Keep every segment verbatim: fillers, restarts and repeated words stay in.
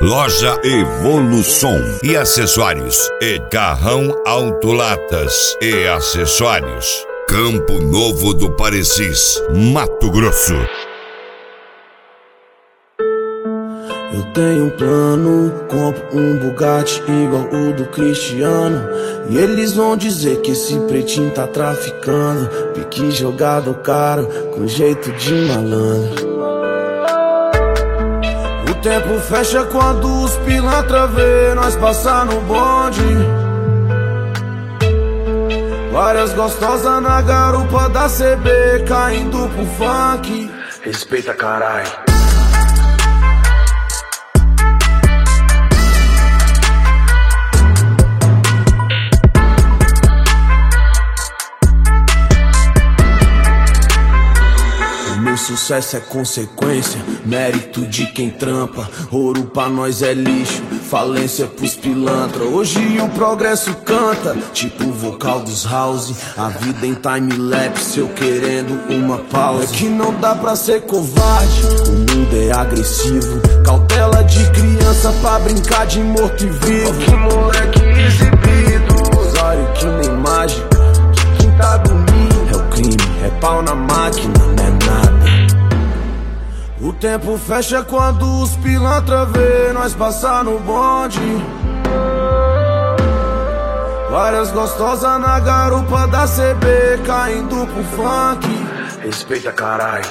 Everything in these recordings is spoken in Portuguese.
Loja Evolução e acessórios e Carrão Autolatas e acessórios. Campo Novo do Parecis, Mato Grosso. Eu tenho um plano, compro um Bugatti igual o do Cristiano. E eles vão dizer que esse pretinho tá traficando. Pique jogado caro, com jeito de malandro. O tempo fecha quando os pilantra vê nós passar no bonde. Várias gostosas na garupa da C B, caindo pro funk. Respeita, carai. Meu sucesso é consequência, mérito de quem trampa. Ouro pra nós é lixo, falência pros pilantra. Hoje o progresso canta, tipo o vocal dos house. A vida em time-lapse, eu querendo uma pausa. É que não dá pra ser covarde, o mundo é agressivo. Cautela de criança pra brincar de morto e vivo. Que moleque exibido, usuário que nem mágica. Quem tá dormindo é o crime, é pau na máquina, não é nada. O tempo fecha quando os pilantra vê nós passar no bonde. Várias gostosas na garupa da C B, caindo pro funk. Respeita, carai.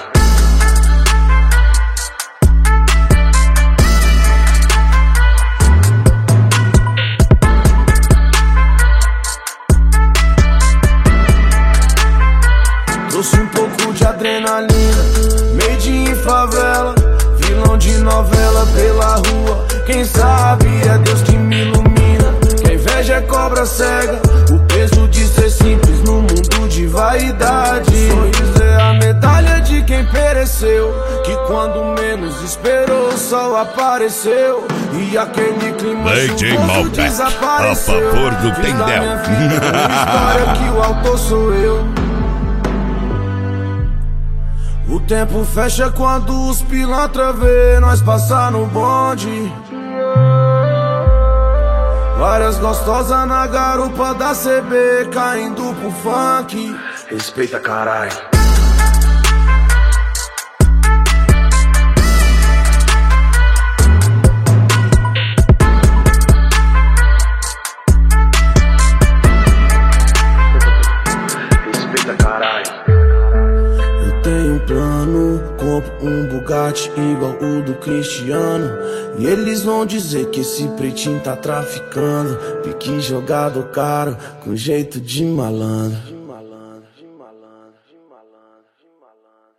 Trouxe um pouco de adrenalina, made in favela, vilão de novela pela rua. Quem sabe é Deus que me ilumina. Que a inveja é cobra cega, o peso de ser simples no mundo de vaidade. Sorriso é a medalha de quem pereceu, que quando menos esperou o sol apareceu. E aquele clima chuvoso desapareceu. A favor do Tendel. História que o autor sou eu. O tempo fecha quando os pilantra vê nós passar no bonde. Várias gostosas na garupa da C B, caindo pro funk. Respeita, carai. Respeita, carai. Tenho um plano, compro um Bugatti igual o do Cristiano. E eles vão dizer que esse pretinho tá traficando. Pique jogado caro, com jeito de malandro.